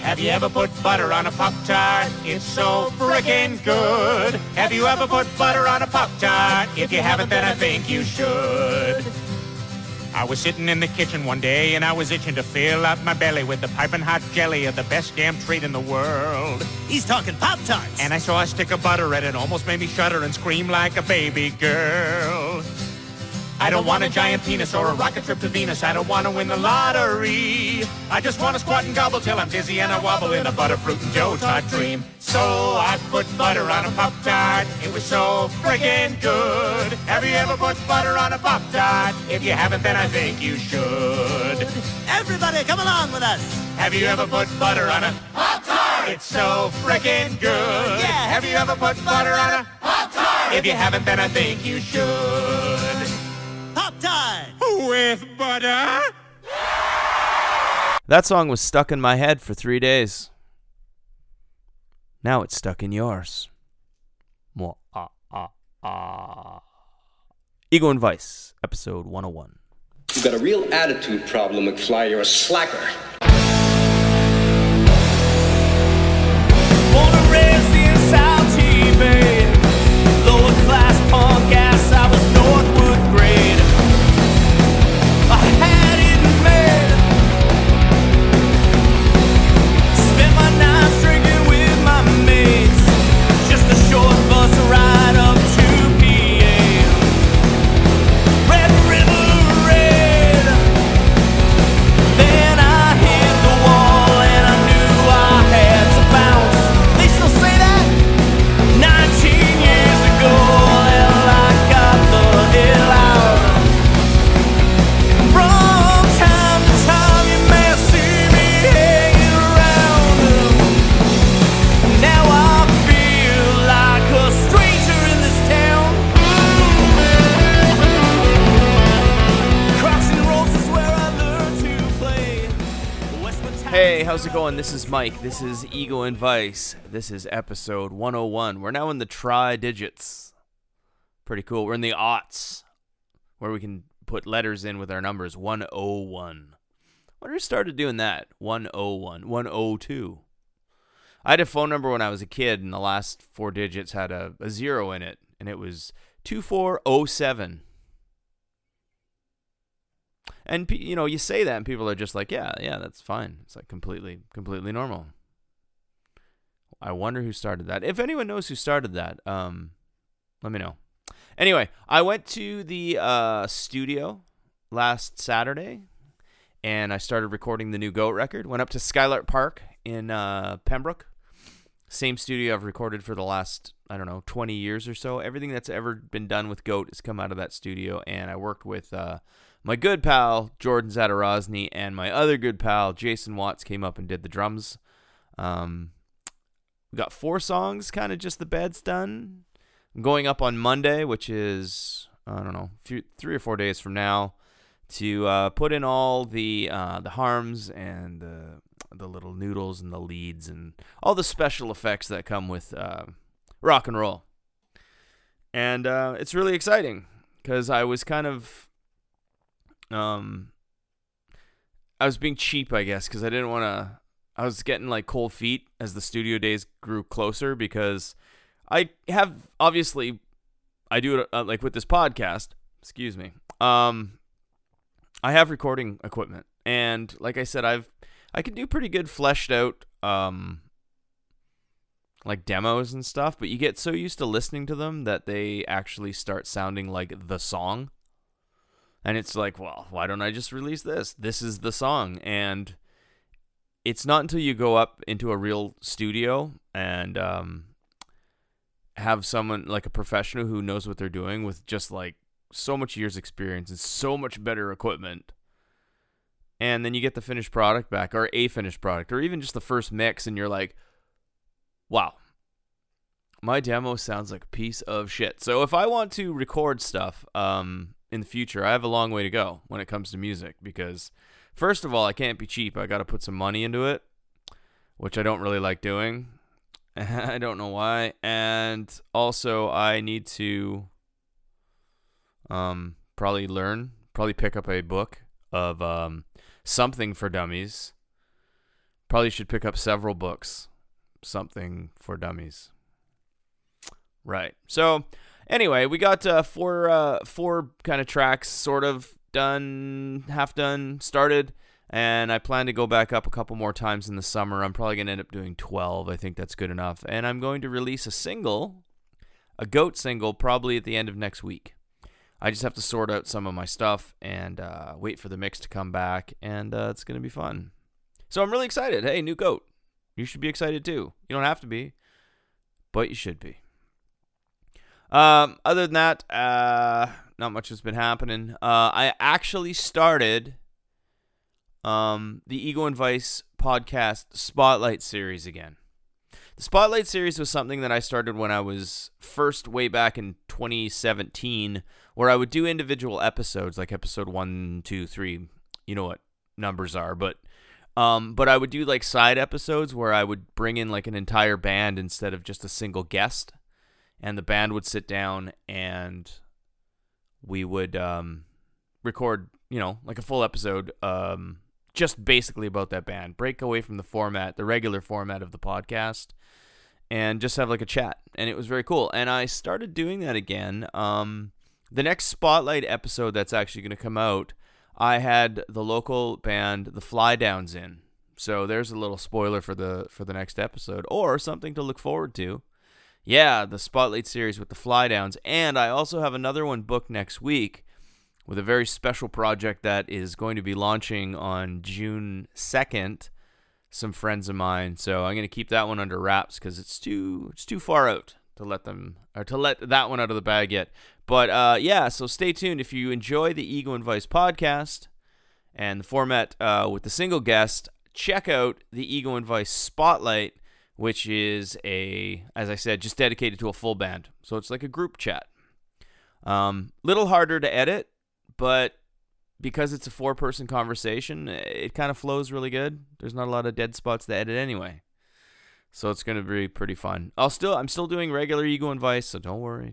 Have you ever put butter on a Pop-Tart? It's so frickin' good. Have you ever put butter on a Pop-Tart? If you haven't, then I think you should. I was sitting in the kitchen one day and I was itching to fill up my belly with the piping hot jelly of the best damn treat in the world. He's talking Pop-Tarts. And I saw a stick of butter and it almost made me shudder and scream like a baby girl. I don't want a giant penis or a rocket trip to Venus. I don't want to win the lottery. I just want to squat and gobble till I'm dizzy and I wobble in a Butterfruit and Joe Tart dream. So I put butter on a Pop-Tart. It was so friggin' good. Have you ever put butter on a Pop-Tart? If you haven't, then I think you should. Everybody, come along with us. Have you ever put butter on a Pop-Tart? It's so friggin' good. Yeah. Have you ever put butter on a Pop-Tart? If you haven't, then I think you should. Pop-Tart. With butter? That song was stuck in my head for 3 days. Now it's stuck in yours. Ego and Vice, episode 101. You've got a real attitude problem, McFly. You're a slacker. Born and raised in South Bay, lower class punk ass, I was Northwood grade. I had it made. Spent my nights drinking with my mates. Just a short bus ride up to PA. Red River Red. Then I hit the wall and I knew I had to bounce. They still say that 19 years ago. Well, I got the hell out. From time to time you may see me hanging around. Now I feel like a stranger in this town. Crocs and rolls is where I learned to play. Westwood Town. Hey, how's it going? This is Mike. This is Ego and Vice. This is episode 101. We're now in the tri-digits. Pretty cool. We're in the aughts, where we can put letters in with our numbers. 101. When who started doing that? 101. 102. I had a phone number when I was a kid, and the last 4 digits had a 0 in it, and it was 2407. And you say that, and people are just like, yeah, that's fine. It's like completely normal. I wonder who started that. If anyone knows who started that, let me know. Anyway, I went to the studio last Saturday, and I started recording the new Goat record. Went up to Skylark Park in Pembroke. Same studio I've recorded for the last, 20 years or so. Everything that's ever been done with Goat has come out of that studio, and I worked with my good pal, Jordan Zadarozny, and my other good pal, Jason Watts, came up and did the drums. We got 4 songs, kind of just the beds done. I'm going up on Monday, which is, 3 or 4 days from now, to put in all the harms and the little noodles and the leads and all the special effects that come with rock and roll. And it's really exciting because I was kind of, I was being cheap, I guess, because I didn't want to, I was getting like cold feet as the studio days grew closer because I have, obviously, I do it like with this podcast, excuse me. I have recording equipment, and like I said, I can do pretty good fleshed out like demos and stuff, but you get so used to listening to them that they actually start sounding like the song. And it's like, well, why don't I just release this? This is the song. And it's not until you go up into a real studio and have someone like a professional who knows what they're doing with just like so much years experience and so much better equipment. And then you get the finished product back, or a finished product, or even just the first mix, and you're like, wow, my demo sounds like a piece of shit. So if I want to record stuff in the future, I have a long way to go when it comes to music, because first of all, I can't be cheap. I got to put some money into it, which I don't really like doing. I don't know why. And also, I need to probably pick up a book of something for dummies, Probably should pick up several books. Something for Dummies. Right. So, anyway, we got four kind of tracks sort of done, half done, started, and I plan to go back up a couple more times in the summer. I'm probably going to end up doing 12. I think that's good enough. And I'm going to release a Goat single, probably at the end of next week. I just have to sort out some of my stuff and wait for the mix to come back, and it's going to be fun. So I'm really excited. Hey, new Goat. You should be excited too. You don't have to be, but you should be. Other than that, not much has been happening. I actually started the Ego and Vice podcast Spotlight series again. The Spotlight series was something that I started when I was first way back in 2017, where I would do individual episodes, like episode 1, 2, 3. You know what numbers are, but I would do like side episodes where I would bring in like an entire band instead of just a single guest, and the band would sit down and we would record, like a full episode, just basically about that band. Break away from the regular format of the podcast, and just have like a chat. And it was very cool. And I started doing that again. The next Spotlight episode that's actually going to come out, I had the local band The Fly Downs in. So there's a little spoiler for the next episode, or something to look forward to. Yeah, the Spotlight series with the Fly Downs. And I also have another one booked next week with a very special project that is going to be launching on June 2nd. Some friends of mine. So I'm going to keep that one under wraps because it's too far out to let that one out of the bag yet. But yeah, so stay tuned. If you enjoy the Ego and Vice podcast and the format with the single guest, check out the Ego and Vice Spotlight, which is as I said, just dedicated to a full band. So it's like a group chat. Little harder to edit, but because it's a 4-person conversation, it kind of flows really good. There's not a lot of dead spots to edit anyway. So it's going to be pretty fun. I'm still doing regular Ego and Vice, so don't worry.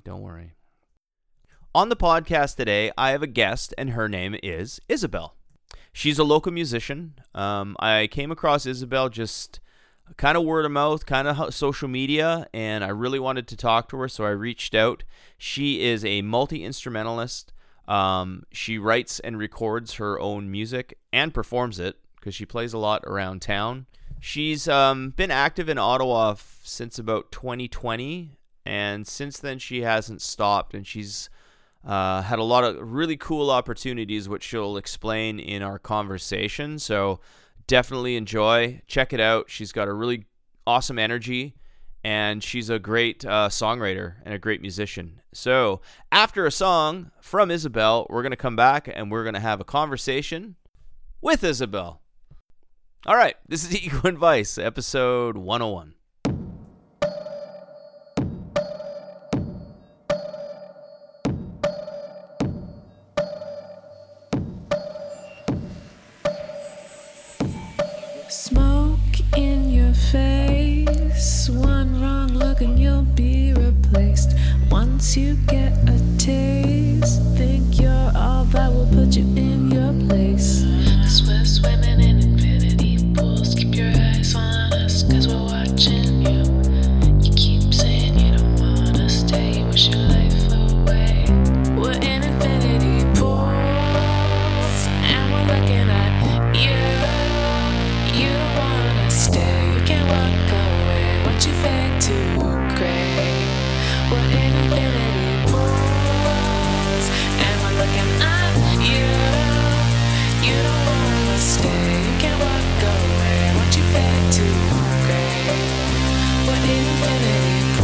On the podcast today, I have a guest, and her name is Isabel. She's a local musician. I came across Isabel just kind of word of mouth, kind of social media, and I really wanted to talk to her, so I reached out. She is a multi-instrumentalist. She writes and records her own music and performs it because she plays a lot around town. She's been active in Ottawa since about 2020, and since then she hasn't stopped, and she's had a lot of really cool opportunities, which she'll explain in our conversation. So definitely enjoy. Check it out. She's got a really awesome energy, and she's a great songwriter and a great musician. So after a song from Isabel, we're going to come back and we're going to have a conversation with Isabel. All right, this is Ego and Vice, episode 101. Smoke in your face, one wrong look and you'll be replaced. Once you get a taste, think you're all that will put you in your place. We're swimming in infinity pools. Keep your eyes on us, cause we're watching you. You keep saying you don't wanna stay, you wish your life away. We're in infinity pools, and we're looking at you. You don't wanna stay, you can't walk away. What you fake too great. We're in infinity pools, and we're looking at you. You don't wanna stay, you can't walk away. What you fake too great. We're in infinity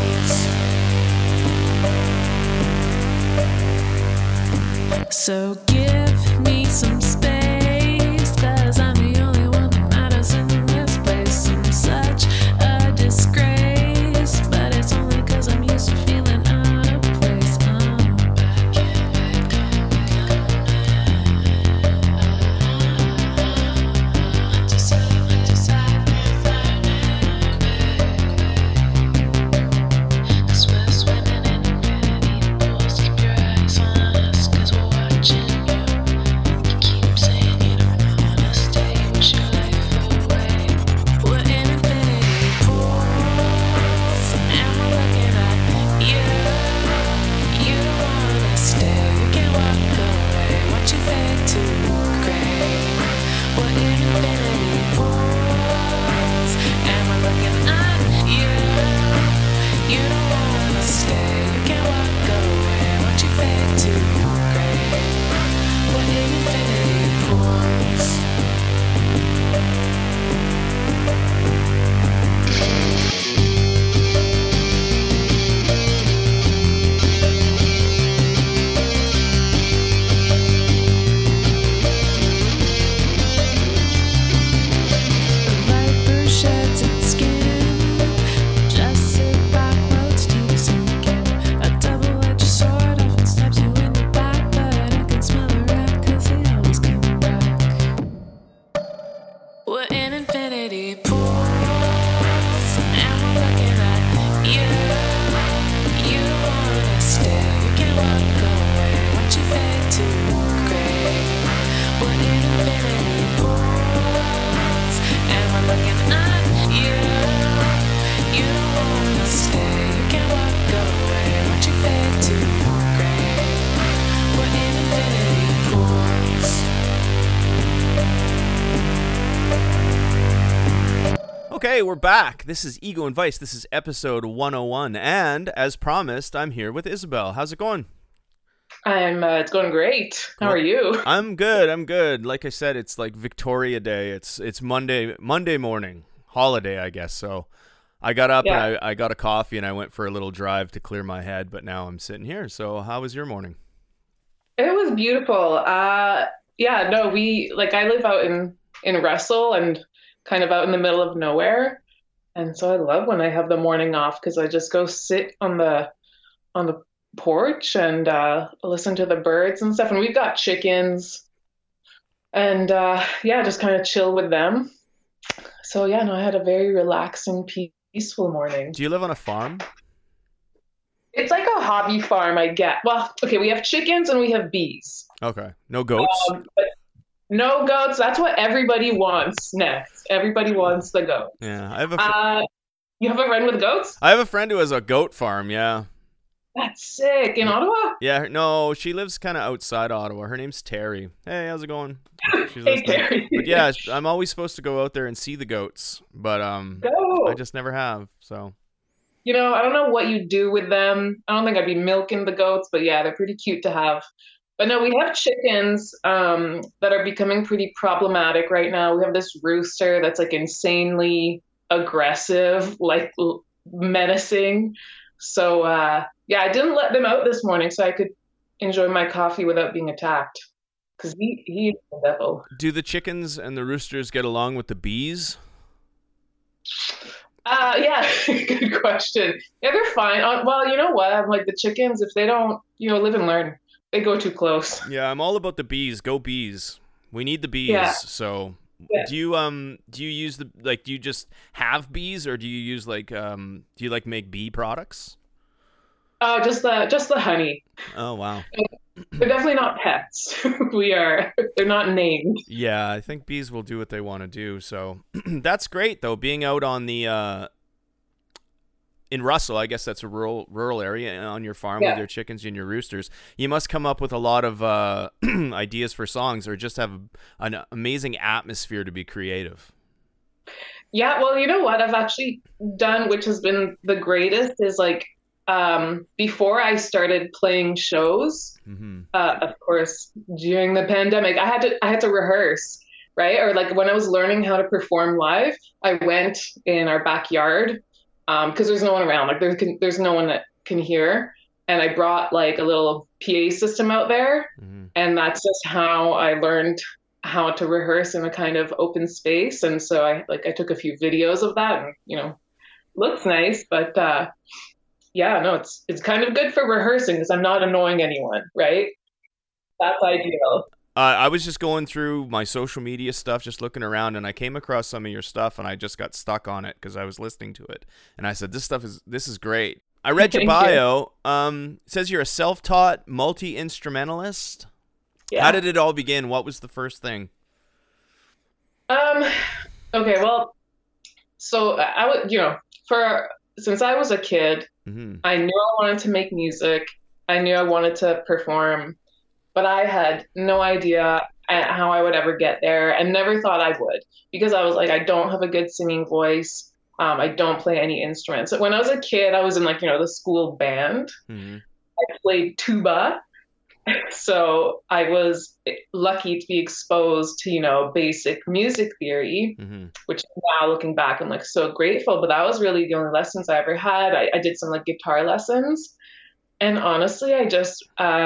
pools. So give me some space, cause I'm the only one that matters in this place. I'm such a disgrace, but it's only cause I'm used to feeling out of place. Cause we're swimming in infinity pools. Keep your eyes on us, cause we're watching you. Okay, we're back. This is Ego and Vice. This is episode 101. And as promised, I'm here with Isabel. How's it going? It's going great. How are you? I'm good. Like I said, it's like Victoria Day. It's Monday morning. Holiday, I guess. So I got up and I got a coffee and I went for a little drive to clear my head, but now I'm sitting here. So how was your morning? It was beautiful. I live out in Russell and kind of out in the middle of nowhere. And so I love when I have the morning off because I just go sit on the porch and listen to the birds and stuff. And we've got chickens and just kind of chill with them. So I had a very relaxing, peaceful morning. Do you live on a farm? It's like a hobby farm, I get. Well, okay, we have chickens and we have bees. Okay. No goats? But no goats. That's what everybody wants next. Everybody wants the goat. Yeah. I have you have a friend with goats? I have a friend who has a goat farm, yeah. That's sick. In Ottawa? Yeah, no, she lives kind of outside Ottawa. Her name's Terry. Hey, how's it going? She's Hey, listening. Terry. But yeah, I'm always supposed to go out there and see the goats, but Go. I just never have, so. I don't know what you do with them. I don't think I'd be milking the goats, but yeah, they're pretty cute to have. But no, we have chickens that are becoming pretty problematic right now. We have this rooster that's like insanely aggressive, like menacing. So I didn't let them out this morning so I could enjoy my coffee without being attacked. Because he is the devil. Do the chickens and the roosters get along with the bees? Good question. Yeah, they're fine. Well, you know what? I'm like the chickens, if they don't, live and learn, they go too close. Yeah, I'm all about the bees. Go bees. We need the bees. Yeah. So Yeah. do you use do you just have bees or do you use do you make bee products? Just the honey. Oh, wow. They're definitely not pets. They're not named. Yeah, I think bees will do what they want to do. So that's great, though. Being out on the in Russell, I guess that's a rural area on your farm with your chickens and your roosters. You must come up with a lot of ideas for songs, or just have an amazing atmosphere to be creative. Yeah, well, you know what I've actually done, which has been the greatest, is before I started playing shows, of course, during the pandemic, I had to rehearse, right? Or when I was learning how to perform live, I went in our backyard because there's no one around. There's no one that can hear, and I brought a little PA system out there, and that's just how I learned how to rehearse in a kind of open space. And so I took a few videos of that, and looks nice, but it's kind of good for rehearsing because I'm not annoying anyone, right? That's ideal. I was just going through my social media stuff, just looking around, and I came across some of your stuff, and I just got stuck on it because I was listening to it, and I said, this is great. I read your bio. It says you're a self-taught multi-instrumentalist. Yeah. How did it all begin? What was the first thing? Okay, well, so I would, since I was a kid, I knew I wanted to make music. I knew I wanted to perform, but I had no idea how I would ever get there, and never thought I would, because I was like, I don't have a good singing voice. I don't play any instruments. So when I was a kid, I was in the school band. I played tuba. So I was lucky to be exposed to, basic music theory, which now looking back, I'm so grateful. But that was really the only lessons I ever had. I did some guitar lessons. And honestly, I just,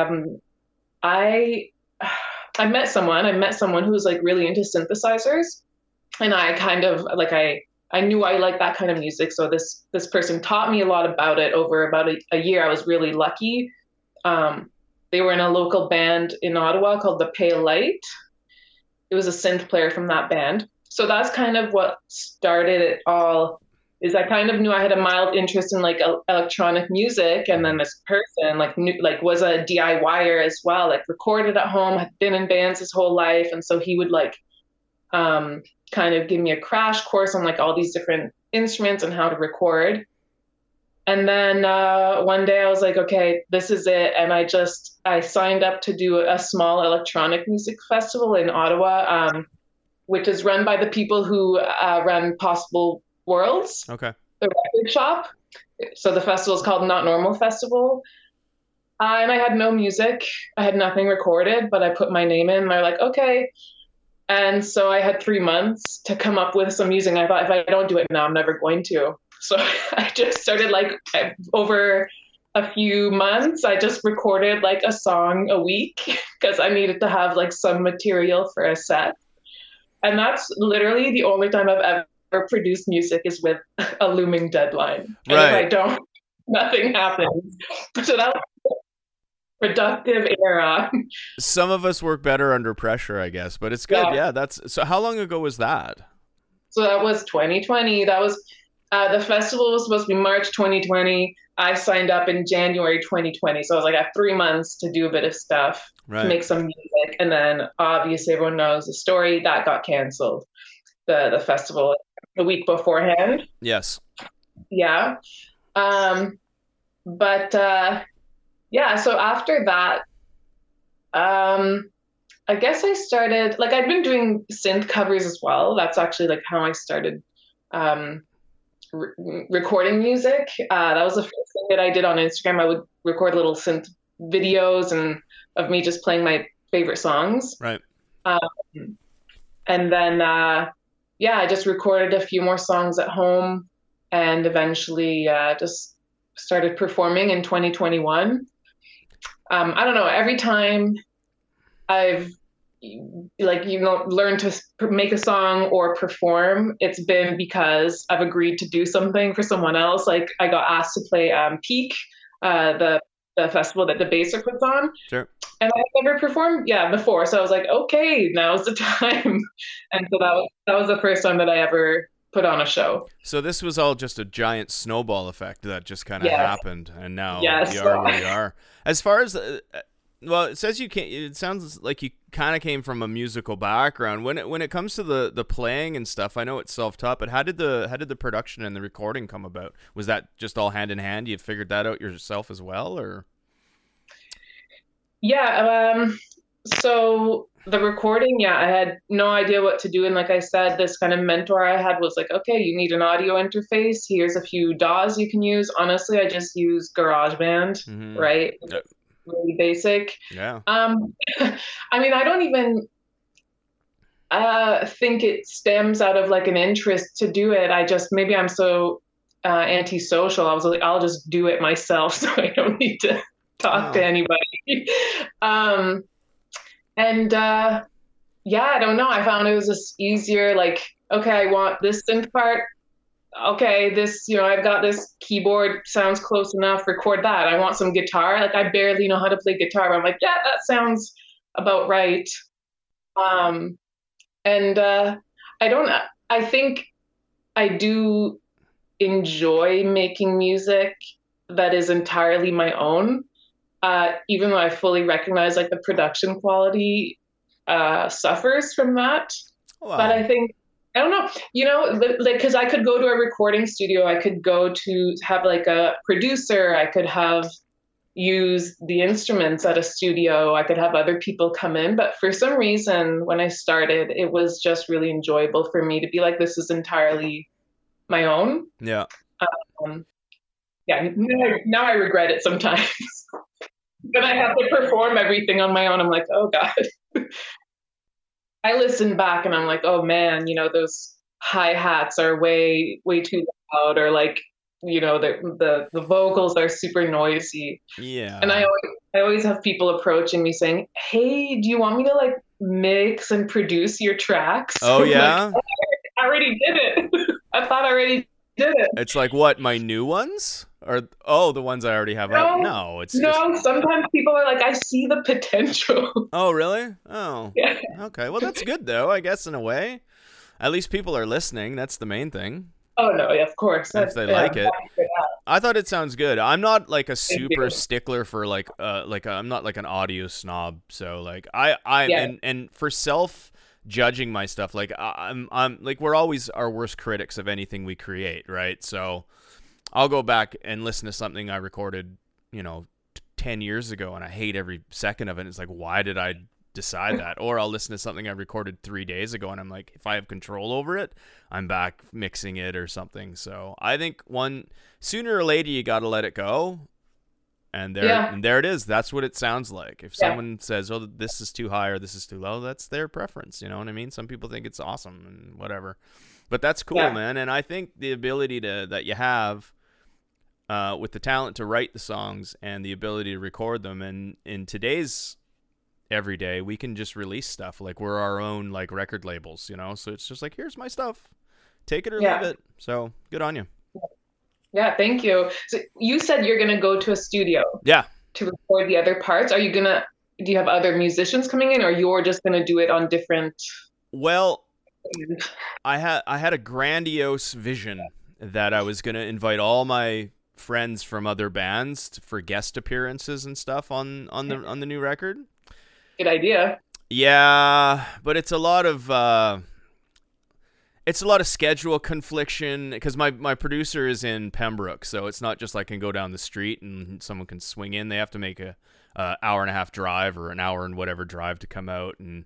I met someone who was really into synthesizers. And I kind of I knew I liked that kind of music. So this person taught me a lot about it over about a year. I was really lucky. They were in a local band in Ottawa called The Pale Light. It was a synth player from that band. So that's kind of what started it all, is I kind of knew I had a mild interest in electronic music. And then this person was a DIYer as well, recorded at home, had been in bands his whole life. And so he would kind of give me a crash course on all these different instruments and how to record. And then one day I was like, okay, this is it. And I signed up to do a small electronic music festival in Ottawa, which is run by the people who run Possible Worlds, Okay. the record shop. So the festival is called Not Normal Festival. And I had no music. I had nothing recorded, but I put my name in. And they're like, okay. And so I had 3 months to come up with some music. I thought, if I don't do it now, I'm never going to. So I just started, like, over a few months, I just recorded like a song a week because I needed to have like some material for a set. And that's literally the only time I've ever produced music is with a looming deadline. And Right. if I don't, nothing happens. So that was a productive era. Some of us work better under pressure, I guess, but it's good. Yeah, that's so. How long ago was that? So that was 2020. That was the festival was supposed to be March 2020. I signed up in January 2020. So I was like, I have 3 months to do a bit of stuff, Right. to make some music. And then obviously everyone knows the story that got canceled, the festival the week beforehand. Yes. Yeah. But yeah, so after that, I guess I started, like, I'd been doing synth covers as well. That's actually like how I started recording music. That was the first thing that I did on Instagram. I would record little synth videos and of me just playing my favorite songs. Right. And then, yeah, I just recorded a few more songs at home and eventually just started performing in 2021. I don't know, every time I've learned to make a song or perform, it's been because I've agreed to do something for someone else. Like I got asked to play Peak, the festival that Debaser puts on. Sure. And I've never performed before. So I was like, okay, now's the time. And so that was the first time that I ever put on a show. So this was all just a giant snowball effect that just kind of happened, and now Yes. you are where you are. As far as well, it says it sounds like you kind of came from a musical background. When it comes to the playing and stuff, I know it's self-taught, but how did the production and the recording come about? Was that just all hand in hand? You figured that out yourself as well, or? Yeah. So the recording, I had no idea what to do. And like I said, this kind of mentor I had was like, okay, you need an audio interface. Here's a few DAWs you can use. Honestly, I just use GarageBand, right? Yep. Really basic. Yeah. I mean, I don't even think it stems out of like an interest to do it. Maybe I'm so antisocial. I was like, I'll just do it myself so I don't need to talk to anybody. I don't know. I found it was just easier. Like, okay, I want this synth part. Okay, this, I've got this keyboard, sounds close enough, record that. I want some guitar. Like, I barely know how to play guitar, but I'm like, yeah, that sounds about right. I think I do enjoy making music that is entirely my own, even though I fully recognize like the production quality suffers from that. Wow. But I think, I don't know, like, because I could go to a recording studio, I could go to have like a producer, I could have use the instruments at a studio, I could have other people come in. But for some reason, when I started, it was just really enjoyable for me to be like, this is entirely my own. Yeah. Now I regret it sometimes. But I have to perform everything on my own. I'm like, oh God. I listen back and I'm like, oh man, those hi-hats are way, way too loud, or like, the vocals are super noisy. Yeah. And I always have people approaching me saying, hey, do you want me to like mix and produce your tracks? Oh yeah. Like, I already did it. I thought I already did it. It's like, what, my new ones? Or the ones I already have out? No, it's just... Sometimes people are like, I see the potential. Oh, really? Oh. Yeah. Okay, well, that's good, though, I guess, in a way. At least people are listening. That's the main thing. Oh, no, yeah, of course. If they like it. I thought it sounds good. I'm not, like, a super stickler for, like I'm not, like, an audio snob. So, like, and for self-judging my stuff, like, I'm like, we're always our worst critics of anything we create, right? So... I'll go back and listen to something I recorded, 10 years ago, and I hate every second of it. It's like, why did I decide that. Or I'll listen to something I recorded 3 days ago, and I'm like, if I have control over it, I'm back mixing it or something. So I think sooner or later you got to let it go. And there it is. That's what it sounds like. If someone says, oh, this is too high or this is too low, that's their preference. You know what I mean? Some people think it's awesome and whatever. But that's cool, man. And I think the ability that you have with the talent to write the songs and the ability to record them, and in today's everyday, we can just release stuff. Like, we're our own like record labels, you know? So it's just like, here's my stuff. Take it or leave it. So good on you. Yeah, thank you. So you said you're going to go to a studio to record the other parts. Do you have other musicians coming in, or you're just going to do it on different? Well, I had a grandiose vision that I was going to invite all my friends from other bands for guest appearances and stuff on the new record. Good idea. Yeah, but it's a lot of schedule confliction because my producer is in Pembroke, so it's not just like I can go down the street and someone can swing in. They have to make a hour and a half drive or an hour and whatever drive to come out. And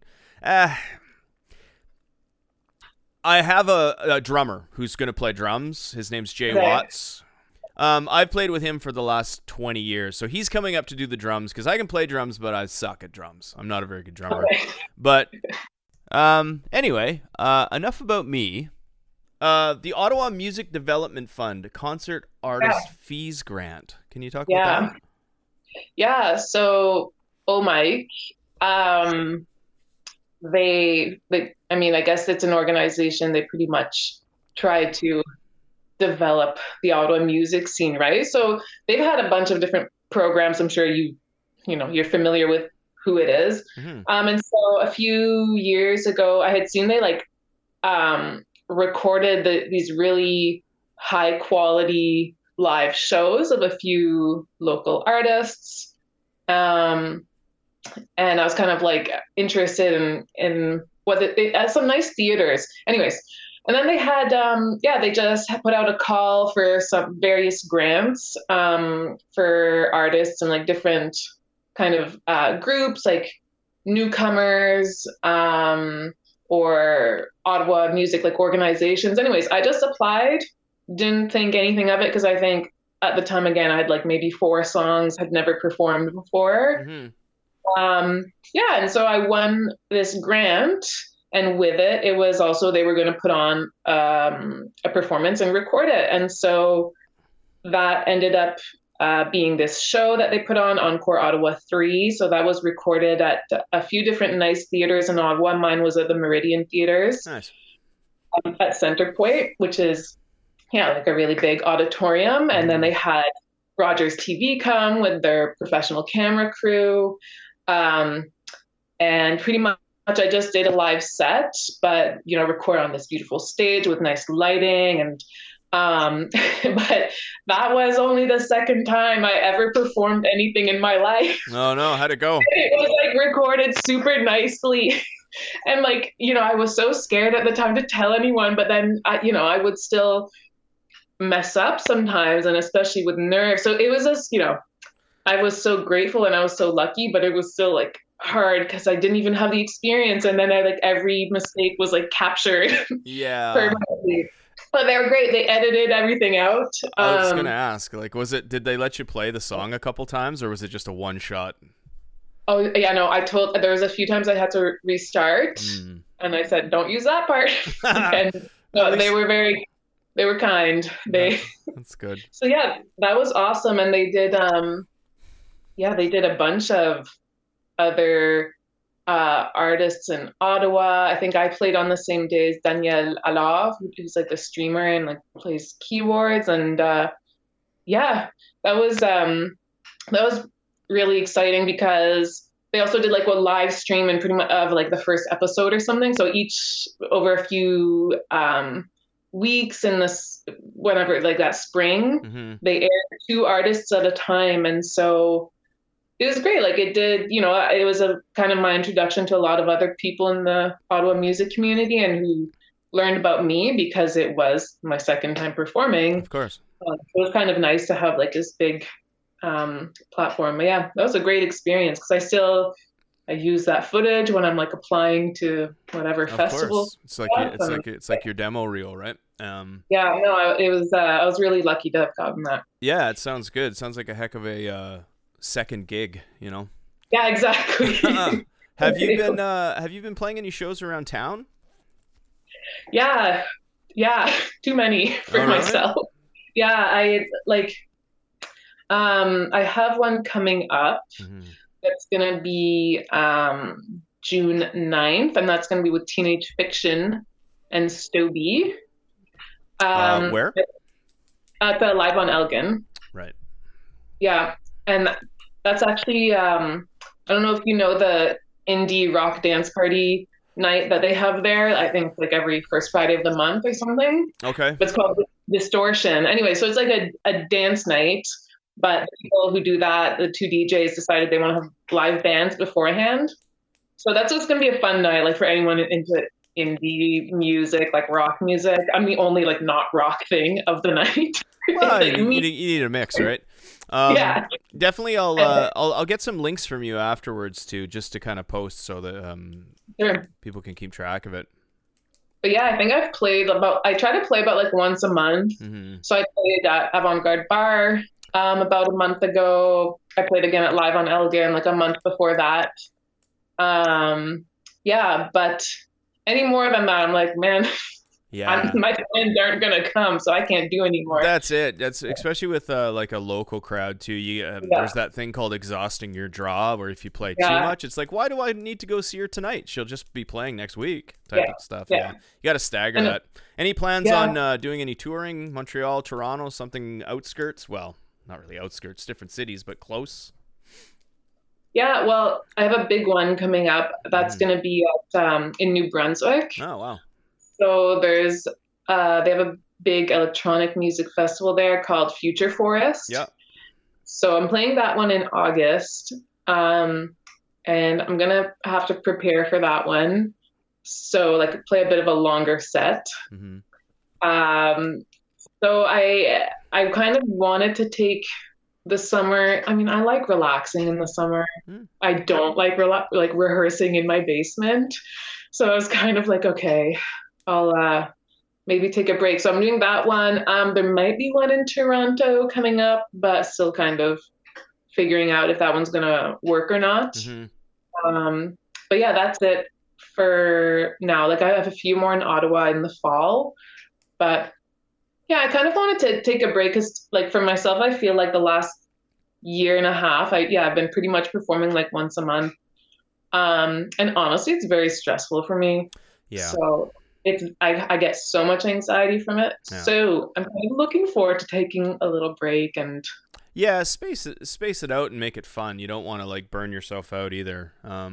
I have a drummer who's going to play drums. His name's Jay Watts. I've played with him for the last 20 years, so he's coming up to do the drums because I can play drums, but I suck at drums. I'm not a very good drummer. But anyway, enough about me. The Ottawa Music Development Fund Concert Artist Fees Grant. Can you talk about that? Yeah. So, Mike, I guess it's an organization. They pretty much try to develop the Ottawa music scene, right? So they've had a bunch of different programs. I'm sure you're familiar with who it is. Mm-hmm. And so a few years ago, I had seen they recorded these really high quality live shows of a few local artists. And I was kind of like interested in what they had some nice theaters. Anyways, and then they had, they just put out a call for some various grants for artists and like different kind of groups, like newcomers or Ottawa music like organizations. Anyways, I just applied, didn't think anything of it because I think at the time, again, I had like maybe 4 songs, had never performed before. Mm-hmm. And so I won this grant. And with it was also they were going to put on a performance and record it. And so that ended up being this show that they put on Encore Ottawa 3. So that was recorded at a few different nice theaters in Ottawa. Mine was at the Meridian Theaters. Nice. At Centrepoint, which is, like a really big auditorium. And then they had Rogers TV come with their professional camera crew. And pretty much I just did a live set, but, record on this beautiful stage with nice lighting. And, but that was only the second time I ever performed anything in my life. Oh no, how'd it go? It was recorded super nicely. And I was so scared at the time to tell anyone, but then, I would still mess up sometimes, and especially with nerves. So it was just, I was so grateful and I was so lucky, but it was still hard because I didn't even have the experience, and then every mistake was captured permanently. But they were great. They edited everything out. I was gonna ask, did they let you play the song a couple times, or was it just a one shot? Oh yeah, no. There was a few times I had to restart, and I said, "Don't use that part." And no, they were kind. That's good. So yeah, that was awesome, and they did they did a bunch of other artists in Ottawa. I think I played on the same day as Daniel Allard, who's a streamer and plays keyboards. And that was really exciting because they also did a live stream and pretty much of the first episode or something. So each over a few weeks in this whenever that spring, they aired 2 artists at a time, and so it was great. It did, it was a kind of my introduction to a lot of other people in the Ottawa music community and who learned about me because it was my second time performing. Of course. It was kind of nice to have this big platform. But yeah, that was a great experience because I still I use that footage when I'm like applying to whatever Of festival. course. It's like your demo reel, right? Yeah, no, I was really lucky to have gotten that. Yeah, it sounds good. It sounds like a heck of a second gig, you know. Yeah, exactly. Have you been playing any shows around town? Yeah, too many for Oh, really? myself. Yeah, I have one coming up. Mhm. That's gonna be June 9th, and that's gonna be with Teenage Fiction and Stoby. Where? At the Live on Elgin. Right. Yeah, and that's actually I don't know if you know the indie rock dance party night that they have there. I think like every first Friday of the month or something. Okay. It's called Distortion. Anyway, so it's like a dance night, but the people who do that, the two DJs decided they want to have live bands beforehand. So that's what's going to be a fun night, like for anyone into indie music, like rock music. I'm the only like not rock thing of the night. Well, Like, you me- need a mix, right? Yeah. Definitely. I'll get some links from you afterwards too, just to kind of post so that Sure. people can keep track of it. But yeah, I think I try to play about like once a month. Mm-hmm. So I played at Avant-Garde Bar about a month ago. I played again at Live on Elgin like a month before that. Yeah, but any more than that, I'm like, man, Yeah. my friends aren't gonna come, so I can't do anymore. That's it. That's especially with like a local crowd too. There's that thing called exhausting your draw, where if you play too Yeah. much, it's like, why do I need to go see her tonight? She'll just be playing next week, type Yeah. of stuff. Yeah. Yeah, you got to stagger And- that. Any plans Yeah. on doing any touring? Montreal, Toronto, something outskirts? Well, not really outskirts, different cities, but close. Yeah, well, I have a big one coming up. That's gonna be at in New Brunswick. Oh wow. So there's they have a big electronic music festival there called Future Forest. Yeah. So I'm playing that one in August. And I'm gonna have to prepare for that one. So like play a bit of a longer set. hmm So I kind of wanted to take the summer. I mean, I like relaxing in the summer. Mm. I don't like like rehearsing in my basement. So I was kind of like, okay, I'll maybe take a break. So I'm doing that one. There might be one in Toronto coming up, but still kind of figuring out if that one's gonna work or not. hmm But yeah, that's it for now. Like I have a few more in Ottawa in the fall, but yeah, I kind of wanted to take a break because like for myself, I feel like the last year and a half, I've been pretty much performing like once a month. And honestly, it's very stressful for me. Yeah. So I get so much anxiety from it. Yeah. So I'm kind of looking forward to taking a little break and Yeah, space it out and make it fun. You don't want to like burn yourself out either.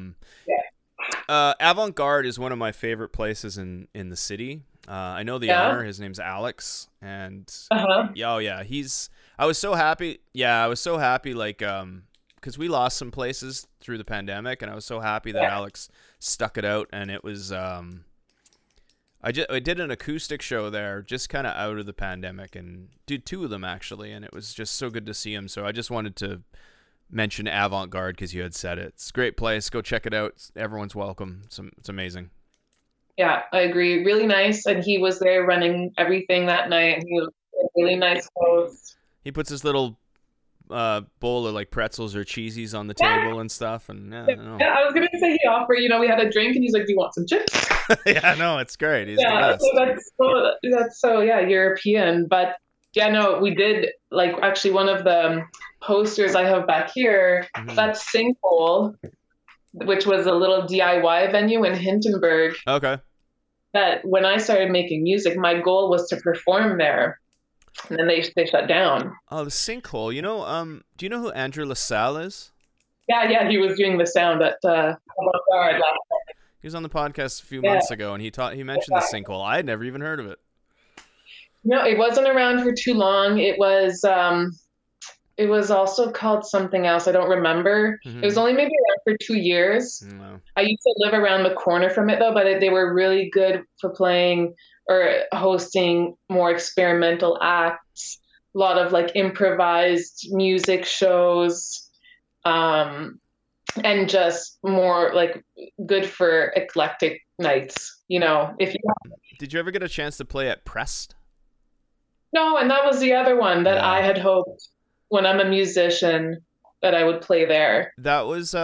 Avant-Garde is one of my favorite places in the city. I know the Yeah? owner. His name's Alex, and uh-huh. oh yeah, I was so happy. Yeah, I was so happy. Like, because we lost some places through the pandemic, and I was so happy that Yeah. Alex stuck it out. And it was, I did an acoustic show there, just kind of out of the pandemic, and did two of them actually, and it was just so good to see him. So I just wanted to mention Avant-Garde because you had said it. It's a great place. Go check it out. Everyone's welcome. It's amazing. Yeah, I agree. Really nice. And he was there running everything that night. And he was a really nice host. He puts his little bowl of like pretzels or cheesies on the table and stuff, and yeah, I know. Yeah, I was gonna say he offered, we had a drink and he's like, do you want some chips? Yeah, no, it's great. He's Yeah, the best. so that's so yeah, European. But yeah, no, we did like actually one of the posters I have back here, Mhm. that's Sinkhole, which was a little DIY venue in Hintonburg Okay. that when I started making music, my goal was to perform there. And then they shut down. Oh, the Sinkhole. Do you know who Andrew LaSalle is? Yeah, he was doing the sound at Avant-Garde last night. He was on the podcast a few Yeah. months ago, and he mentioned the Sinkhole. I had never even heard of it. No, it wasn't around for too long. It was also called something else. I don't remember. Mhm. It was only maybe around for 2 years. No. I used to live around the corner from it though, but they were really good for playing or hosting more experimental acts, a lot of like improvised music shows. and just more like good for eclectic nights. If you Did you ever get a chance to play at Prest? no, and that was the other one that Yeah. I had hoped when I'm a musician that I would play there. That was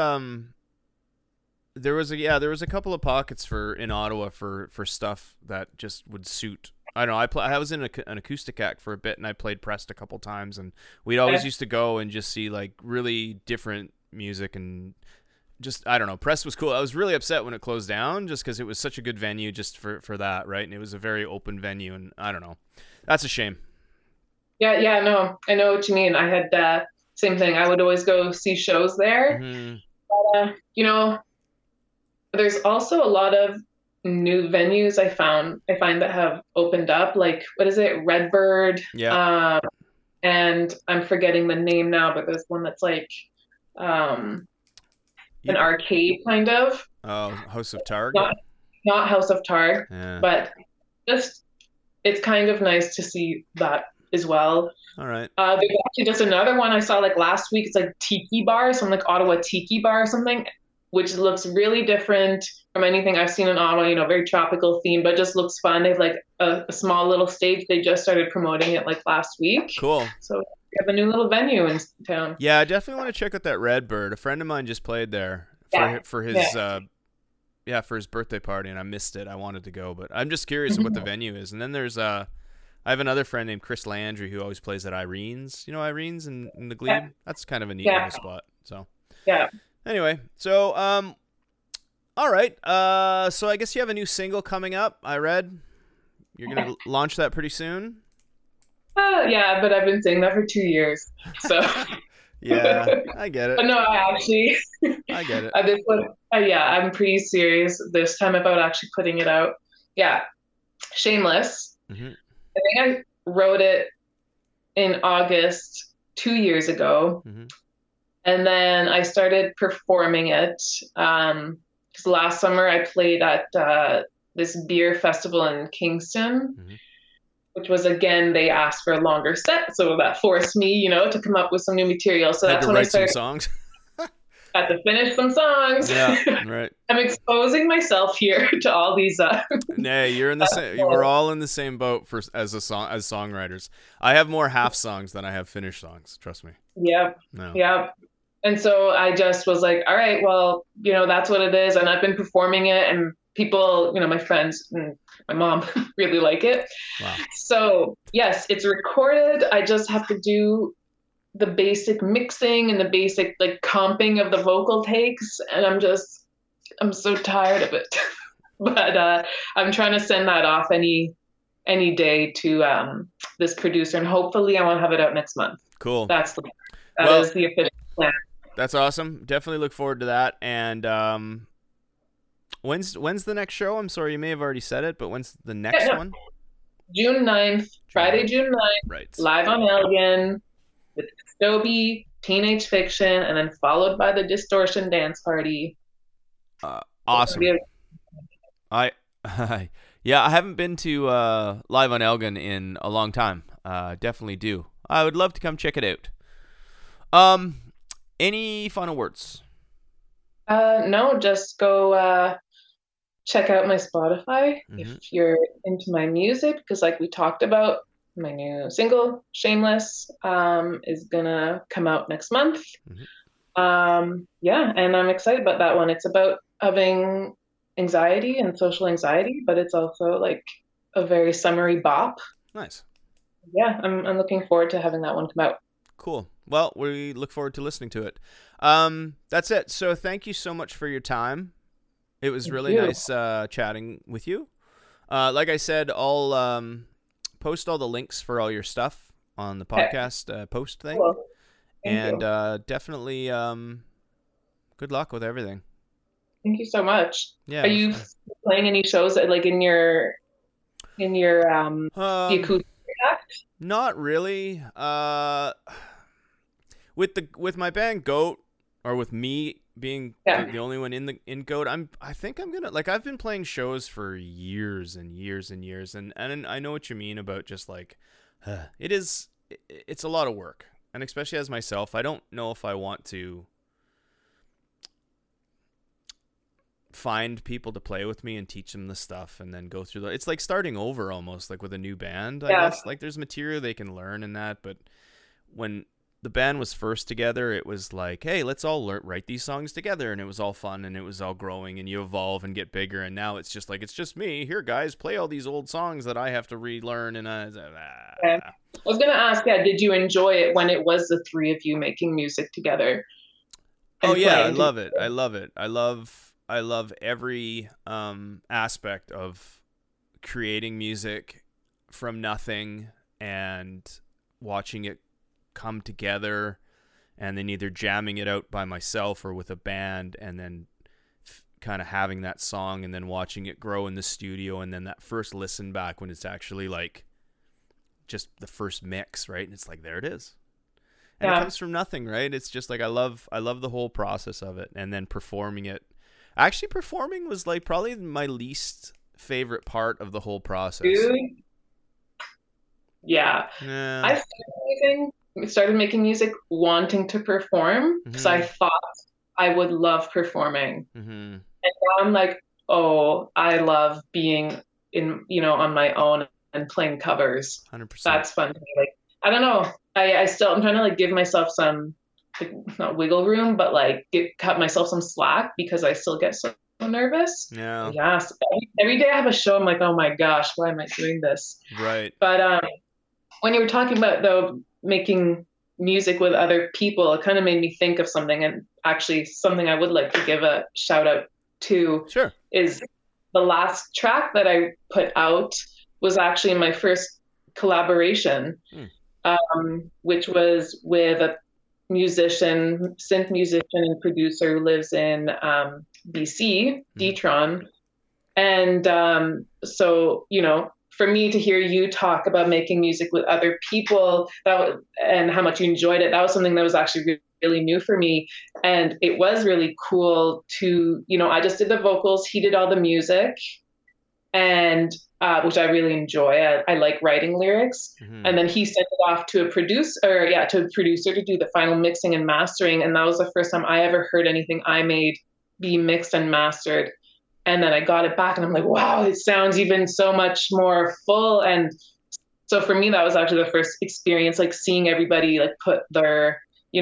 there was a couple of pockets in Ottawa for stuff that just would suit. I don't know. I was in an acoustic act for a bit, and I played Prest a couple times, and we'd always used to go and just see like really different music, and just I don't know. Prest was cool. I was really upset when it closed down, just because it was such a good venue just for that, right? And it was a very open venue, and I don't know. That's a shame. Yeah, no, I know what you mean. I had same thing. I would always go see shows there. Mm-hmm. But, there's also a lot of new venues I find that have opened up. Like, what is it? Redbird. Yeah. And I'm forgetting the name now, but there's one that's like an arcade kind of. Oh, House of Targ. Not House of Targ, Yeah. but just it's kind of nice to see that as well. All right. There's actually just another one I saw like last week. It's like Tiki Bar, some like Ottawa Tiki Bar or something, which looks really different from anything I've seen in Ottawa, very tropical theme, but just looks fun. They have like a small little stage. They just started promoting it like last week. Cool. So we have a new little venue in town. Yeah, I definitely want to check out that Redbird. A friend of mine just played there for his birthday party, and I missed it. I wanted to go, but I'm just curious what the venue is. And then there's I have another friend named Chris Landry who always plays at Irene's. You know Irene's in the Glebe? Yeah. That's kind of a neat little spot. So Yeah. anyway, so all right. So I guess you have a new single coming up. I read you're gonna launch that pretty soon. Yeah, but I've been saying that for 2 years. So Yeah, I get it. but no, I actually I get it. this one, I'm pretty serious this time about actually putting it out. Yeah, Shameless. Mm-hmm. I think I wrote it in August 2 years ago. Mm-hmm. And then I started performing it because last summer I played at this beer festival in Kingston, Mm-hmm. which was, again, they asked for a longer set. So that forced me, to come up with some new material. So Had that's to when I write some started. songs. Had to finish some songs. Yeah, right. I'm exposing myself here to all these. Nay, you're in the same. We're all in the same boat as songwriters. I have more half songs than I have finished songs. Trust me. Yep. No. Yep. And so I just was like, all right, well, that's what it is. And I've been performing it, and people, my friends and my mom really like it. Wow. So yes, it's recorded. I just have to do the basic mixing and the basic like comping of the vocal takes. And I'm so tired of it. But I'm trying to send that off any day to this producer, and hopefully I want to have it out next month. Cool. That Well, is the official plan. That's awesome. Definitely look forward to that. And when's the next show? I'm sorry, you may have already said it, but when's the next one? June 9th, Friday, June 9th, Right. live on Elgin with Stoby, Teenage Fiction, and then followed by the Distortion Dance Party. Awesome. I haven't been to live on Elgin in a long time. Definitely do. I would love to come check it out. Any final words? No, just go check out my Spotify if you're into my music, because like we talked about, my new single, Shameless, is gonna come out next month. And I'm excited about that one. It's about having anxiety and social anxiety, but it's also like a very summery bop. Nice. Yeah, I'm looking forward to having that one come out. Cool. Well, we look forward to listening to it. That's it. So thank you so much for your time. It was really nice chatting with you. Like I said, I'll post all the links for all your stuff on the podcast post thing. Cool. Thank you. Definitely good luck with everything. Thank you so much. Yeah. Are you playing any shows like in your the acoustic act? Not really. With my band Goat, or with me being the only one in Goat, I think I'm gonna, like, I've been playing shows for years and years and years, and I know what you mean about just like it's a lot of work, and especially as myself, I don't know if I want to find people to play with me and teach them the stuff, and then go through it's like starting over almost, like with a new band, I guess. Like there's material they can learn in that, but when the band was first together, it was like, hey, let's all write these songs together, and it was all fun, and it was all growing, and you evolve and get bigger, and now it's just like, it's just me here, guys, play all these old songs that I have to relearn, and I was gonna ask, did you enjoy it when it was the three of you making music together? Oh yeah, I love it. I love every aspect of creating music from nothing and watching it come together, and then either jamming it out by myself or with a band, and then kind of having that song and then watching it grow in the studio, and then that first listen back when it's actually like just the first mix, right? And it's like, there it is. And it comes from nothing, right? It's just like, I love the whole process of it, and then performing it. Actually, performing was like probably my least favorite part of the whole process. Dude. Yeah. I started making music wanting to perform, because I thought I would love performing. And now I'm like, oh, I love being in, on my own and playing covers. 100%. That's fun to me. Like, I don't know. I'm trying to like give myself some, like, not wiggle room, but like cut myself some slack, because I still get so nervous. Yeah. Yes. Every day I have a show, I'm like, oh my gosh, why am I doing this? Right. But when you were talking about, though, making music with other people, it kind of made me think of something, and actually something I would like to give a shout out to. Sure. Is the last track that I put out was actually my first collaboration, which was with a synth musician and producer who lives in BC, Detron. And so, for me to hear you talk about making music with other people and how much you enjoyed it, that was something that was actually really new for me. And it was really cool to, I just did the vocals, he did all the music, and which I really enjoy. I like writing lyrics. And then he sent it off to a producer to do the final mixing and mastering. And that was the first time I ever heard anything I made be mixed and mastered. And then I got it back, and I'm like, wow, it sounds even so much more full. And so for me, that was actually the first experience, like seeing everybody like put their,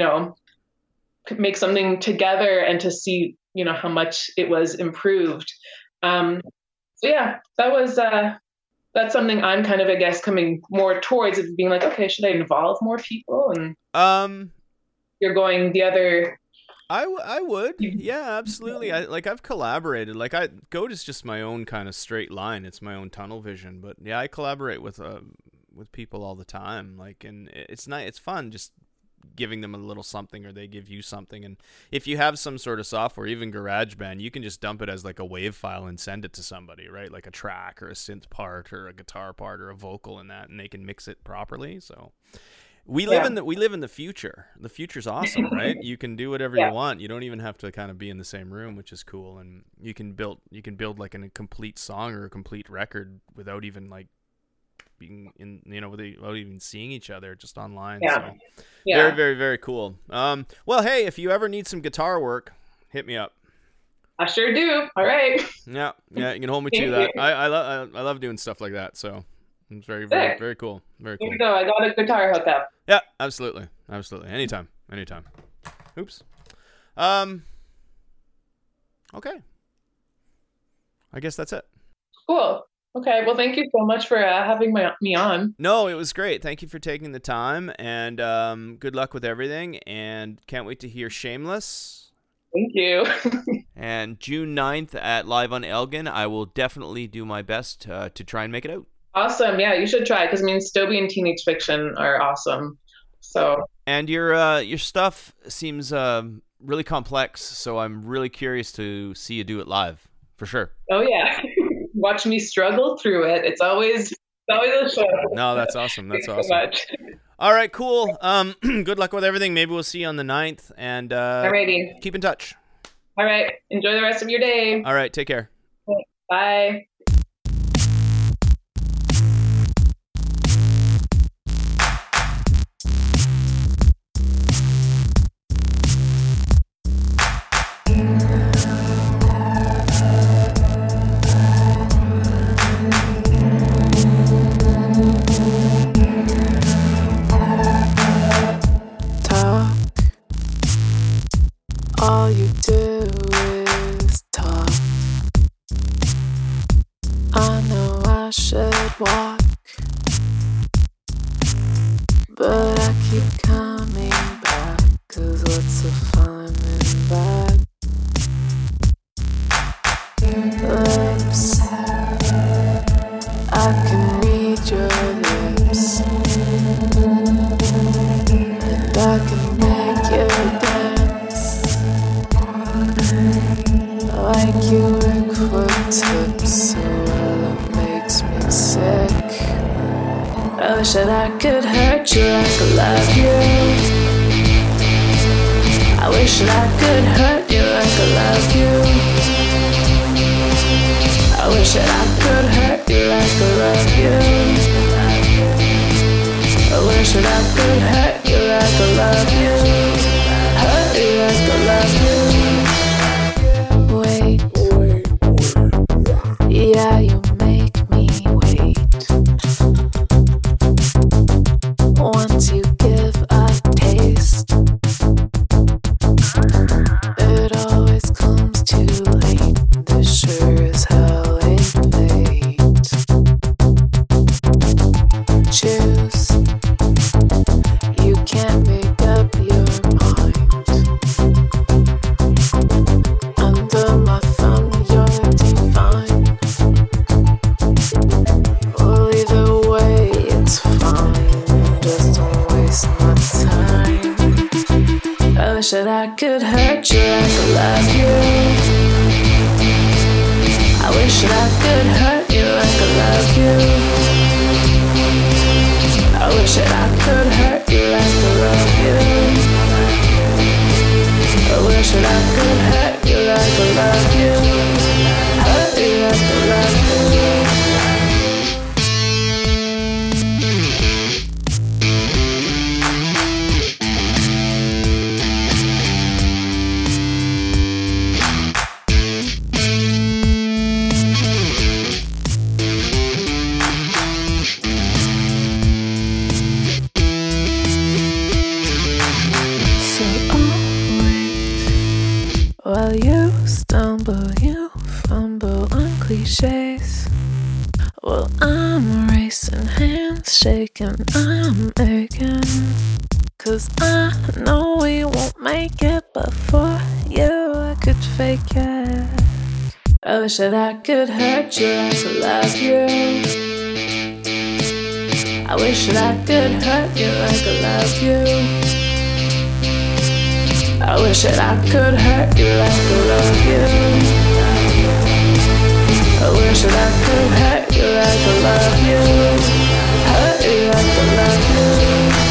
make something together, and to see, how much it was improved. So yeah, that was, that's something I'm kind of, I guess, coming more towards, of being like, okay, should I involve more people? And you're going the other. I would. Yeah, absolutely. I've collaborated. Like, Goat is just my own kind of straight line. It's my own tunnel vision. But yeah, I collaborate with people all the time. Like, and it's nice. It's fun just giving them a little something, or they give you something. And if you have some sort of software, even GarageBand, you can just dump it as like a WAV file and send it to somebody, right? Like a track or a synth part or a guitar part or a vocal in that, and they can mix it properly. So we live in the future. The future's awesome, right? You can do whatever you want. You don't even have to kind of be in the same room, which is cool. And you can build like a complete song or a complete record without even like being in, without even seeing each other, just online. So very, very, very cool. Well, hey, if you ever need some guitar work, hit me up. I sure do. All right. Yeah, you can hold me to that. I love doing stuff like that. So it's very, very, very cool. Very cool. Here you go. I got a guitar hookup. Yeah, absolutely. Anytime. Oops. Okay. I guess that's it. Cool. Okay. Well, thank you so much for having me on. No, it was great. Thank you for taking the time, and good luck with everything, and can't wait to hear Shameless. Thank you. And June 9th at Live on Elgin, I will definitely do my best to try and make it out. Awesome. Yeah, you should try, because Stobie and Teenage Fiction are awesome. So. And your stuff seems really complex, so I'm really curious to see you do it live, for sure. Oh yeah, watch me struggle through it. It's always a show. No, that's awesome. That's Thanks awesome. So much. All right, cool. Good luck with everything. Maybe we'll see you on the 9th, and Alrighty. Keep in touch. All right. Enjoy the rest of your day. All right. Take care. Bye. should walk, but I keep coming back, 'cause what's the fun in that? Lips, I can read your lips, and I can make you dance like you work for tips, so well it makes me sick. I wish that I could hurt you like I love you. I wish that I could hurt you like I love you. I wish that I could hurt you like I love you. I wish that I could hurt you like I love you. Hurt you like I love you. Wait, yeah, you make me wait. Once you give a taste, it always comes too late. This sure as hell ain't fate. Choose. You can't make up your mind. Under my thumb, you're divine. Well, either way, it's fine. Just don't waste my time. I wish that I could hurt you like I love you. I wish that I could hurt you like I love you. I wish that I could hurt you like I love you. I wish that I could hurt you like I love you. Hurt you like I love you. While you stumble, you fumble on cliches. Well, I'm racing, hands shaking, I'm aching. 'Cause I know we won't make it, but for you I could fake it. I wish that I could hurt you like I love you. I wish that I could hurt you like I love you. I wish that I could hurt you like I love you. I wish that I could hurt you like I love you. Hurt you like I love you.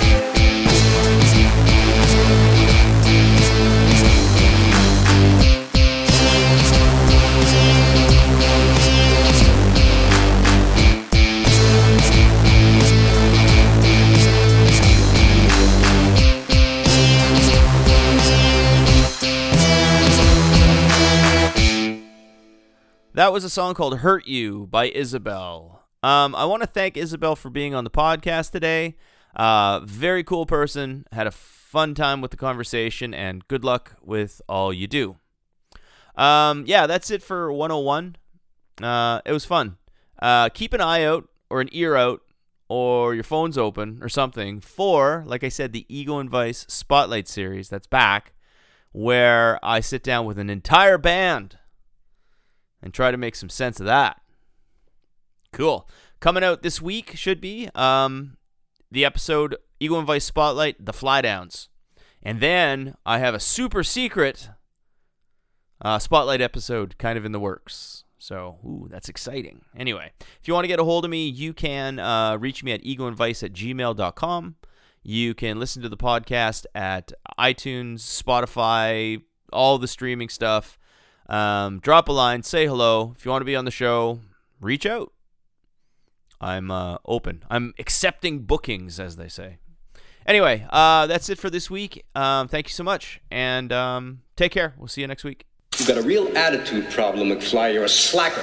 That was a song called Hurt You by Isabel. I want to thank Isabel for being on the podcast today. Very cool person. Had a fun time with the conversation, and good luck with all you do. Yeah, that's it for 101. It was fun. Keep an eye out or an ear out or your phone's open or something for, like I said, the Ego and Vice Spotlight Series that's back, where I sit down with an entire band and try to make some sense of that. Cool. Coming out this week should be the episode Ego and Vice Spotlight, The Fly Downs. And then I have a super secret Spotlight episode kind of in the works. So, that's exciting. Anyway, if you want to get a hold of me, you can reach me at egoandvice@gmail.com. You can listen to the podcast at iTunes, Spotify, all the streaming stuff. Drop a line, say hello. If you want to be on the show, reach out. I'm open. I'm accepting bookings, as they say. Anyway, that's it for this week. Thank you so much, and take care. We'll see you next week. You've got a real attitude problem, McFly. You're a slacker.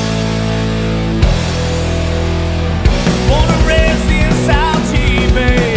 Wanna raise inside, baby.